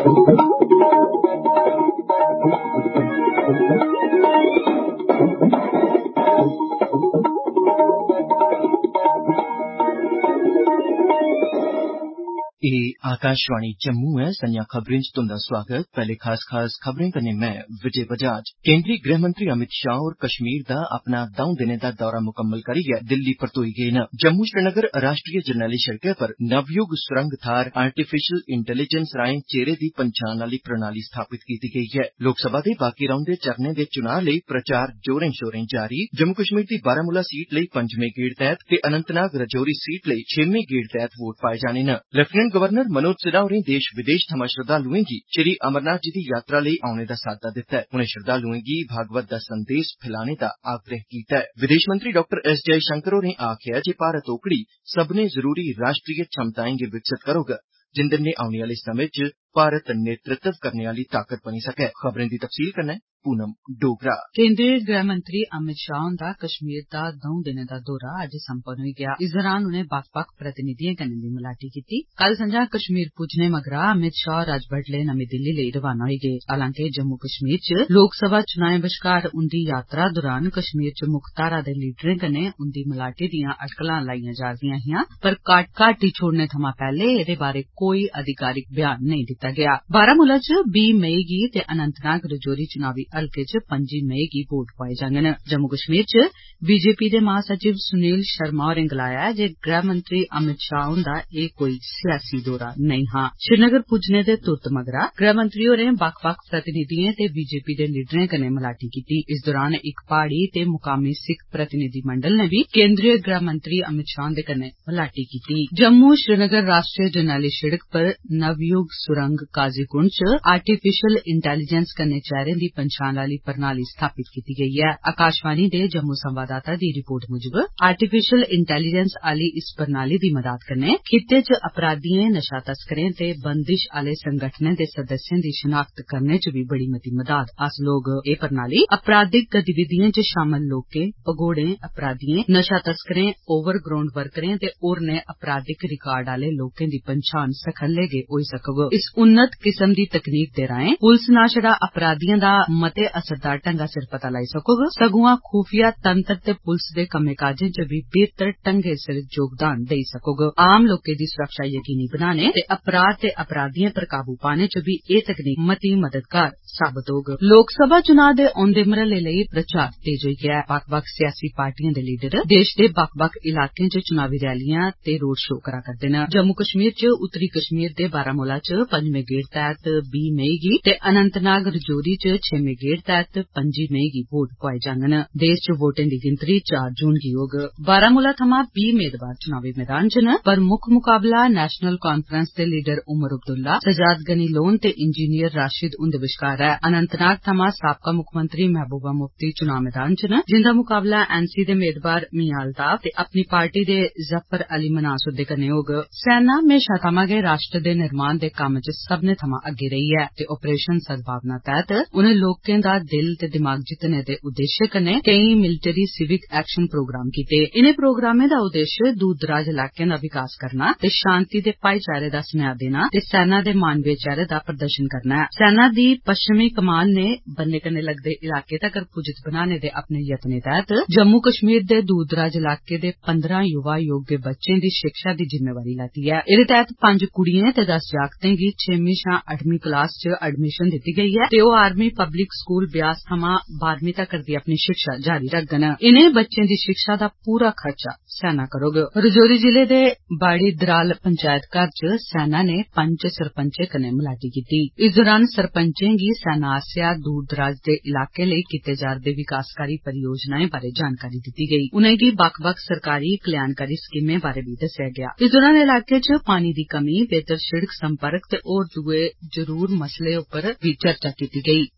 आकाशवाणी जम्मू है। संजा खबरें च तुंदा स्वागत। पहले खास खबरें कन्नै मैं विजय बजाज। केंद्रीय गृह मंत्री अमित शाह होर कश्मीर दा अपना 2 दिनें दा दौरा मुकम्मल करियै दिल्ली परतोई गे न। जम्मू श्रीनगर राष्ट्रीय जरनैली सड़कै पर नवयुग सुरंग थाहर आर्टिफिशियल इंटेलीजेंस राएं चेहरे दी पंछान आली प्रणाली स्थापित कीती गेई ऐ। लोकसभा दे बाकी रौंदे चरणें दे चुनां लेई प्रचार जोरें शोरें जारी। जम्मू कश्मीर दी बारामूला सीट लेई 5वें गेड़ तैह्त ते अनंतनाग रजौरी सीट लेई 6वें गेड़ तैह्त वोट पाए जाने न। लेफ्टिनेंट गवर्नर मनोज सिन्हा होरें देश विदेश थमां श्रद्धालुएं गी श्री अमरनाथ जी दी यात्रा लेई औने दा साद्दा दित्ता ऐ। उनें श्रद्धालुएं गी भागवत दा संदेस फैलाने दा आग्रह कीता ऐ। विदेश मंत्री डाक्टर एस जयशंकर होरें आखेआ जे भारत ओकड़ी सब्भनें जरूरी राष्ट्रीय क्षमताएं गी विकसित करोग जिंदे नै औने आह्ले समें च भारत नेतृत्व करने आह्ली ताकत बनी सकै। खबरें दी तफसील कन्नै पूनम डोगरा। केंद्रीय गृह मंत्री अमित शाह हुंदा कश्मीर दा 2 दिनें दा दौरा अज्ज संपन्न होई गेआ। इस दौरान उनें बक्ख-बक्ख प्रतिनिधिएं कन्नै बी मलाटी कीती। कल संझा कश्मीर पुज्जने मगरा अमित शाह होर अज्ज बड्डलै नमीं दिल्ली लेई रवाना होई गे। हालांकि जम्मू कश्मीर च लोकसभा चुनाएं बश्कार उंदी यात्रा दौरान कश्मीर च मुक्ख धारा दे लीडरें कन्नै उंदी मलाटी दियां अटकलां लाइयां जा'रदियां हियां, पर घाटी छोड़ने थमां पैहले एह्दे बारै कोई अधिकारिक बयान नेईं दित्ता गेआ। बारामूला च 20 मई गी ते अनंतनाग रजौरी चुनावी हलके च 5 मई गी वोट पोआए जाङन। जम्मू कश्मीर च बीजेपी दे महासचिव सुनील शर्मा होरें गलाया ऐ जे गृह मंत्री अमित शाह हुंदा एह् कोई सियासी दौरा नेईं हा। श्रीनगर पुज्जने दे तुरत मगरा गृह मंत्री होरें बक्ख बक्ख प्रतिनिधिएं ते बीजेपी दे लीडरें कन्नै मलाटी कीती। इस दौरान इक प्हाड़ी ते मुकामी सिख प्रतिनिधिमंडल ने बी केंद्रीय गृह मंत्री अमित शाह हुंदे कन्नै मलाटी कीती। जम्मू श्रीनगर राष्ट्रीय जरनैली सड़क पर नवयुग सुरंग काजीकुंड च आर्टिफिशियल इंटेलीजेंस कन्नै चेहरें दी पंछान आली प्रणाली स्थापित कीती गेई ऐ। आकाशवाणी दे जम्मू संवाददाता दी रिपोर्ट मुजब आर्टिफिशियल इंटेलीजेंस आली इस प्रणाली दी मदाद कन्नै खित्ते च अपराधिएं, नशा तस्करें ते बंदिश आले संगठनें दे सदस्यें दी शनाख्त करने च बी बड़ी मती मदाद हासल होग। एह् प्रणाली अपराधिक गतिविधिएं च शामल लोकें, भगोड़ें, अपराधिएं, नशा तस्करें, ओवरग्राउंड वर्करें ते होरनें अपराधिक रिकार्ड आले लोकें दी पंछान सखल्ले गै होई सकग। इस उन्नत किस्म दी तकनीक दे राएं पुलस ना छड़ा अपराधिएं दा मते असरदार ढंगा सिर पता लाई सकोग, सगुआं खुफिया तंत्र ते पुलस दे कम्में काजें च बी बेहतर ढंगै सिर योगदान देई सकोग। आम लोकें दी सुरक्षा यकीनी बनाने ते अपराध ते अपराधिएं पर काबू पाने च बी एह् तकनीक मती मददगार साबत होग। लोकसभा चुनां दे औंदे मरहले लेई प्रचार तेज होई गेआ ऐ। बक्ख बक्ख सियासी पार्टिएं दे लीडर देश दे बक्ख बक्ख इलाकें च चुनावी रैलियां ते रोड शो करा करदे न। जम्मू कश्मीर च उत्तरी कश्मीर दे बारामूला च 5वें गेड़ तैह्त 20 मई गी ते अनंतनाग रजौरी च 6वें गेड़ तैह्त 5 मई गी वोट पोआए जाङन। देश च वोटें दी गिनतरी 4 जून गी होग। बारामूला थमां 20 मेदवार चुनावी मैदान च न, पर मुक्ख मुकाबला नेशनल कांफ्रेंस दे लीडर उमर अब्दुल्ला, सजाद गनी लोन ते इंजीनियर राशिद हुंदे बश्कार ऐ। अनंतनाग थमां साबका मुक्खमंत्री महबूबा मुफ्ती चुनां मैदान च न, जिंदा मुकाबला एनसी दे मेदवार मियां अल्ताफ ते अपनी पार्टी दे जफर अली मनास हुंदे कन्नै होग। सेना म्हेशां थमां गै राष्ट्र दे निर्माण दे कम्म च सब्भनें थमां अग्गे रेही ऐ ते ऑपरेशन सद्भावना तैह्त उनें लोकें दा दिल ते दिमाग जित्तने दे उद्देश्य कन्नै केईं मिलिटरी सिविक एक्शन प्रोग्राम कीते। इनें प्रोग्रामें दा उद्देश्य दूर दराज इलाकें दा विकास करना ते शांति ते भाईचारे दा सनेहा देना ते सेना दे मानवीय चेहरे दा प्रदर्शन करना ऐ। सेना दी पश्चिमी कमान ने बन्ने कन्नै लगदे इलाके तगर पुज्जत बनाने दे अपने यत्नें तैह्त जम्मू कश्मीर दे दूर दराज इलाके दे 15 युवा योग्य बच्चें दी शिक्षा दी जिम्मेवारी लैती ऐ। एह्दे तैह्त 5 कुड़ियें ते 10 जागतें गी 6वीं शा 8वीं क्लास च एडमिशन दित्ती गेई ऐ ते ओह् आर्मी पब्लिक स्कूल ब्यास थमां 12वीं तगर दी अपनी शिक्षा जारी रखङन। इनें बच्चें दी शिक्षा दा पूरा खर्चा सेना करोग। रजौरी जिले दे बाड़ी दराल पंचायत घर च सेना ने पंच सरपंचें कन्नै मलाटी कीती। इस दौरान सरपंचें गी सेना आसेआ दूर दराज दे इलाकें लेई कीते जा'रदे विकासकारी परियोजनाएं बारै जानकारी दित्ती गेई। उनेंगी बक्ख बक्ख सरकारी कल्याणकारी स्कीमें बारै बी दस्सेआ गेआ। इस दौरान इलाके च पानी दी कमी, बेहतर शिड़क संपर्क ते होर दुए जरूर मसले उप्पर बी चर्चा कीती गेई। सेना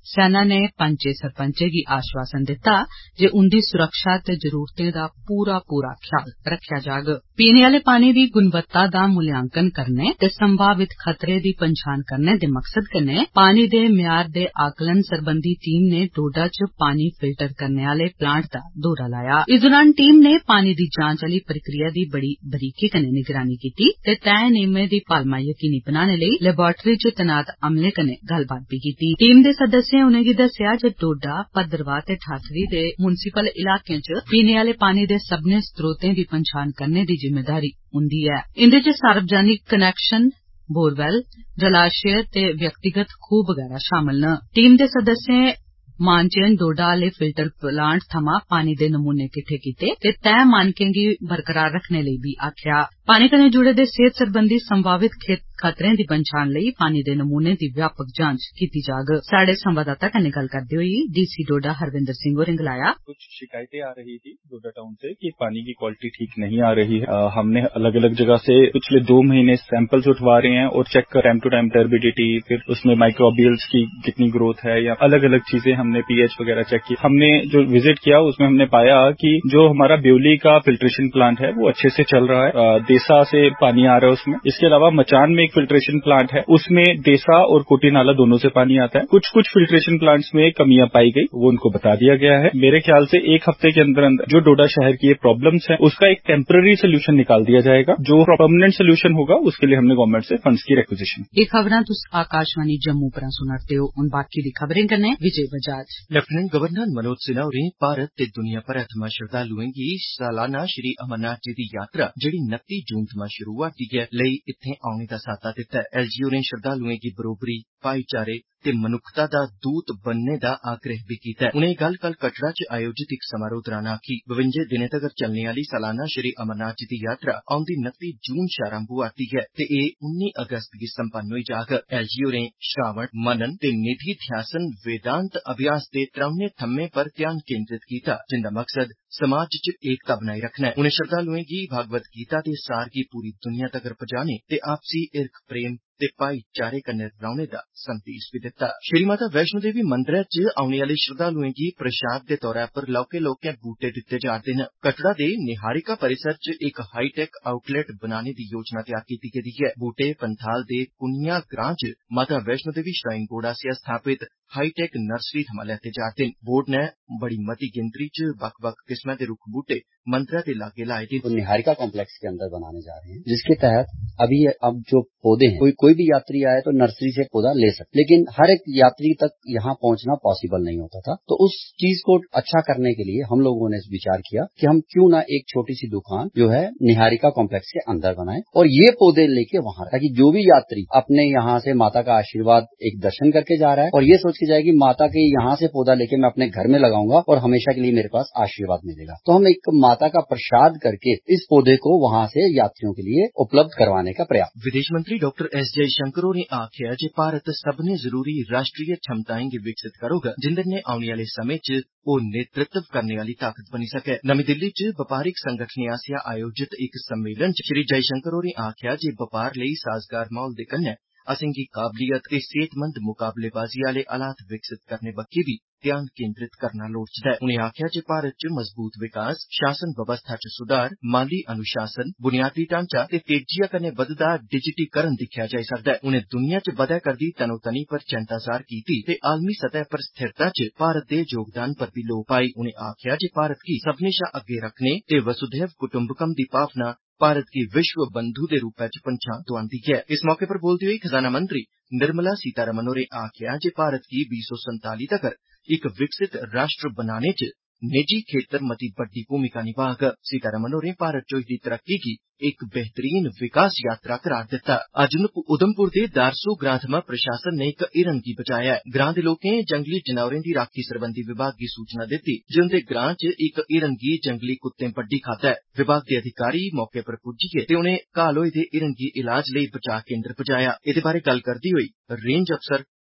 ने पंचे सरपंचे गी आश्वासन दिता जे उंदी सुरक्षा ते जरूरतें दा पूरा ख्याल रखेआ जाग। पीने आले पानी दी गुणवत्ता दा मूल्यांकन करने ते संभावित खतरे दी पंछान करने दे मकसद कन्नै पानी दे म्यार दे आकलन सरबंधी टीम ने डोडा च पानी फिल्टर करने आले प्लांट दा दौरा लाया। इस दौरान टीम ने पानी दी जांच आली प्रक्रिया दी बड़ी बरीकी कन्नै निगरानी कीती ते तय नियमें दी पालमा यकीनी बनाने लेई लैबोरेटरी च तैनात अमले कन्नै गल्लबात भी कीती। टीम दे सदस्यें उनेंगी दस्सेआ जे डोडा, भद्रवाह ते ठाठरी दे मुंसिपल इलाकें च पीने आले पानी दे सब्बनें स्रोतें दी पंछान करने दी जिम्मेदारी उंदी ऐ। इंदे च सार्वजनिक कनैक्शन, बोरवैल, जलाशय ते व्यक्तिगत खूह बगैरा शामल न। टीम दे सदस्यें मानचेन डोडा आले फिल्टर प्लांट थमां पानी दे नमूने किट्ठे कीते ते तय मानकें गी बरकरार रखने लेई बी आखेआ। पानी कन्नै जुड़े दे सेहत सरबंधी संभावित खतरें दी पंछान लेई पानी दे नमूने दी व्यापक जांच कीती जाग। साढ़े संवाददाता कन्नै गल्ल करदे होई डीसी डोडा हरविंदर सिंह होरें गलाया, कुछ शिकायतें आ रही थी डोडा टाउन से कि पानी की क्वालिटी ठीक नहीं आ रही है। हमने अलग अलग जगह से पिछले 2 महीने सैंपल्स उठवा रहे हैं और चेक कर टाइम टू टाइम टर्बिडिटी, फिर उसमें माइक्रोबियल्स की कितनी ग्रोथ है या अलग अलग चीजें हमने पीएच वगैरह चेक की। हमने जो विजिट किया उसमें हमने पाया कि जो हमारा ब्योली का फिल्ट्रेशन प्लांट है वो अच्छे से चल रहा है। देसा से पानी आ रहा है उसमें। इसके अलावा मचान में एक फिल्ट्रेशन प्लांट है, उसमें देसा और कोटी नाला दोनों से पानी आता है। कुछ फिल्ट्रेशन प्लांट्स में कमियां पाई गई, वो उनको बता दिया गया है। मेरे ख्याल से 1 हफ्ते के अंदर अंदर जो डोडा शहर की ये प्रॉब्लम्स है उसका एक टेम्पररी सोल्यूशन निकाल दिया जाएगा। जो परमानेंट सोल्यूशन होगा उसके लिए हमने गवर्नमेंट से फंड्स की रिक्विजिशन। ये खबरां तुस आकाशवाणी जम्मू पर सुनाते हो। उन बाकी दी खबरें कन्नै विजय बजाज। लेफ्टिनेंट गवर्नर मनोज सिन्हा होरें भारत ते दुनिया भरै थमां श्रद्धालुएं गी सालाना श्री अमरनाथ जी दी यात्रा जेड़ी 29 जून थमां शुरू होआ दी ऐ लेई इत्थें औने दा साद्दा दित्ता ऐ। एलजी होरें श्रद्धालुएं गी बरोबरी, भाईचारे ते मनुक्खता दा दूत बनने दा आग्रह भी कीता ऐ। उनें गल्ल कल कटड़ा च आयोजित इक समारोह दौरान आखी। 52 दिनें तगर चलने आली सालाना श्री अमरनाथ जी दी यात्रा औंदी 29 जून शा आरंभ होआ दी ऐ ते एह् 19 अगस्त गी संपन्न होई जाग। एलजी होरें श्रावण, मनन ते निधि ध्यासन वेदांत अभ्यास दे त्रौनें थम्में पर ध्यान केंद्रित कीता जिंदा मकसद समाज च एकता बनाई रखना ऐ। उनें श्रद्धालुएं गी भागवत गीता दे सार गी पूरी दुनिया तगर पजाने ते आपसी हिरख प्रेम ते भाईचारे कन्नै रौह्ने दा संदेश भी दित्ता। श्री माता वैष्णो देवी मंदरै च औने आले श्रद्धालुएं गी प्रसाद दे तौरा पर लौह्के बूटे दित्ते जा'रदे न। कटड़ा दे निहारिका परिसर च इक हाईटेक आउटलेट बनाने दी योजना तैयार कीती गेदी ऐ। बूटे पंथाल दे कुनिया ग्रां च माता वैष्णो देवी श्राइन बोर्ड आसेआ स्थापित हाईटेक नर्सरी थमां लैते जा'रदे न। बोर्ड नै बड़ी मती गिनतरी च बक्ख-बक्ख किस्मै दे रुक्ख बूटे मंदरै दे लागै लाए दे। तो निहारिका कॉम्प्लेक्स के अंदर बनाने जा रहे हैं, जिसके तहत अब जो पौधे हैं कोई भी यात्री आए तो नर्सरी से पौधा ले सकते, लेकिन हर एक यात्री तक यहाँ पहुँचना पॉसिबल नहीं होता था। तो उस चीज को अच्छा करने के लिए हम लोगों ने विचार किया कि हम क्यों ना एक छोटी सी दुकान जो है निहारिका कॉम्प्लेक्स के अंदर बनाएं और ये पौधे लेके वहां, ताकि जो भी यात्री अपने यहाँ से माता का आशीर्वाद एक दर्शन करके जा रहा है और ये सोच के जाए कि माता के यहाँ से पौधा लेके मैं अपने घर में लगाऊंगा और हमेशा के लिए मेरे पास आशीर्वाद मिलेगा, तो हम एक माता का प्रसाद करके इस पौधे को वहां से यात्रियों के लिए उपलब्ध करवाने का प्रयास। विदेश मंत्री डॉक्टर एस जयशंकर होरें आखेआ जे भारत सब्भनें जरूरी राष्ट्रीय क्षमताएं गी विकसित करोग जिंदे नै औने आले समें च ओह् नेतृत्व करने आली ताकत बनी सकै। नमीं दिल्ली च बपारिक संगठनें आसेआ आयोजित इक सम्मेलन च श्री जयशंकर होरें आखेआ जे बपार लेई साजगार माहौल दे कन्नै असेंगी काबलियत ते सेहतमंद मुकाबलेबाजी आले हालात विकसित करने बक्खी बी ध्यान केंद्रित करना लोड़चदा ऐ। उनें आखेआ जे भारत च मजबूत विकास, शासन बवस्था च सुधार, माली अनुशासन, बुनियादी ढांचा ते तेजिया कन्नै बधदा डिजिटीकरण दिक्खेआ जाई सकदा ऐ। उनें दुनिया च बधै करदी तनोतनी पर चैंता जाह्र कीती ते आलमी सतह पर स्थिरता च भारत दे योगदान पर बी लोऽ पाई। उनें आखेआ जे भारत गी सब्भनें शा अग्गे रखने ते वसुधैव कुटुंबकम दी भावना भारत गी विश्व बंधु दे रूपै च पंछान दोआंदी ऐ। इस मौके पर बोलदे होई खजाना मंत्री निर्मला सीतारमण होरें आखेआ जे भारत गी 2047 तगर इक विकसित राष्ट्र बनाने च निजी खेतर मती बड्डी भूमिका निभाग। सीतारमण होरें भारत च होई दी तरक्की गी इक बेहतरीन विकास यात्रा करार दित्ता। अज्ज उधमपुर दे दारसू ग्रां थमां प्रशासन ने इक हिरन गी बचाया ऐ। ग्रां दे लोकें जंगली जानवरें दी राखी सरबंधी विभाग गी सूचना दित्ती जे उंदे ग्रां च इक हिरन गी जंगली कुत्तें बड्डी खादा ऐ। विभाग दे अधिकारी मौके पर पुज्जी गे ते उनें घायल होए दे हिरन गी इलाज लेई बचाऽ केंद्र पजाया। एह्दे बारै गल्ल करदे होई रेंज अफसर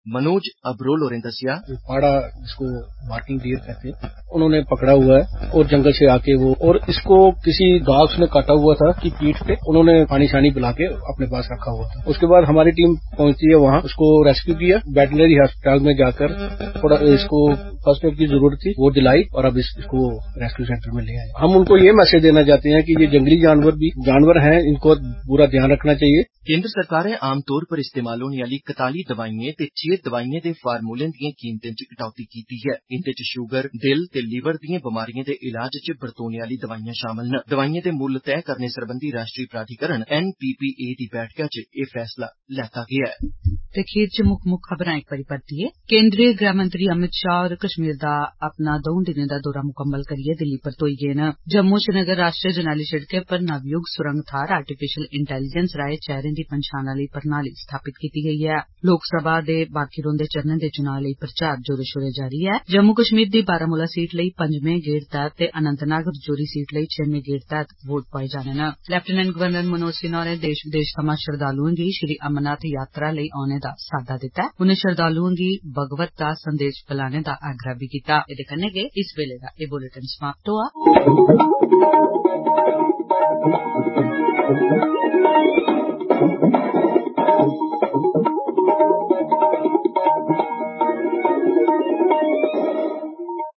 मनोज अबरोल होरें दस्सिया पाड़ा जिसको मार्किंग डियर कहते हैं उन्होंने पकड़ा हुआ है और जंगल से आके वो और इसको किसी डॉग्स ने काटा हुआ था कि पीठ पे उन्होंने पानी शानी पिला के अपने पास रखा हुआ था। उसके बाद हमारी टीम पहुंची है वहां, उसको रेस्क्यू किया, वेटनरी अस्पताल में जाकर थोड़ा इसको फर्स्ट एड की जरूरत थी वो दिलाई और अब इसको रेस्क्यू सेंटर में ले आए। हम उनको ये मैसेज देना चाहते हैं कि ये जंगली जानवर हैं, इनको पूरा ध्यान रखना चाहिए। केंद्र सरकार ने आम तौर पर इस्तेमाल होने वाली 41 दवाइयें ते 6 दवाइयें दे फार्मूलें दिएं कीमतें च कटौती कीती है। इंदे च शुगर, दिल ते लीवर दिएं बमारियें दे इलाज च बरतोने आली दवाइयां शामल न। दवाइयें दे मुल्ल तय करने सरबंधी राष्ट्रीय प्राधिकरण NPPA दी बैठका च एह फैसला लैता गेआ है। ते खीर च मुक्ख खबरां इक बारी परतियै। केंद्रीय गृह मंत्री अमित शाह होर कश्मीर दा अपना 2 दिनें दा दौरा मुकम्मल करियै दिल्ली परतोई गे न। जम्मू श्रीनगर राष्ट्रीय जरनैली शिड़कै पर नवयुग सुरंग थाहर आर्टिफिशियल इंटेलीजेंस राएं चेहरें दी पंछान आली प्रणाली स्थापित कीती गेई ऐ। लोकसभा दे बाकी रौंदे चरणें दे चुनां लेई प्रचार जोरें शोरें जारी ऐ। जम्मू कश्मीर दी बारामूला सीट लेई 5वें गेड़ तैह्त ते अनंतनाग रजौरी सीट लेई 6वें गेड़ तैह्त वोट पाए जाने न। लेफ्टिनेंट गवर्नर मनोज सिन्हा होरें देश विदेश थमां श्रद्धालुएं गी श्री अमरनाथ यात्रा लेई औने दा साद्दा दित्ता ऐ। उनें श्रद्धालुएं गी भगवत दा संदेश फैलाने दा आग्रह भी कीता। एह्दे कन्नै गै इस वेले दा एह् बुलेटिन समाप्त होआ।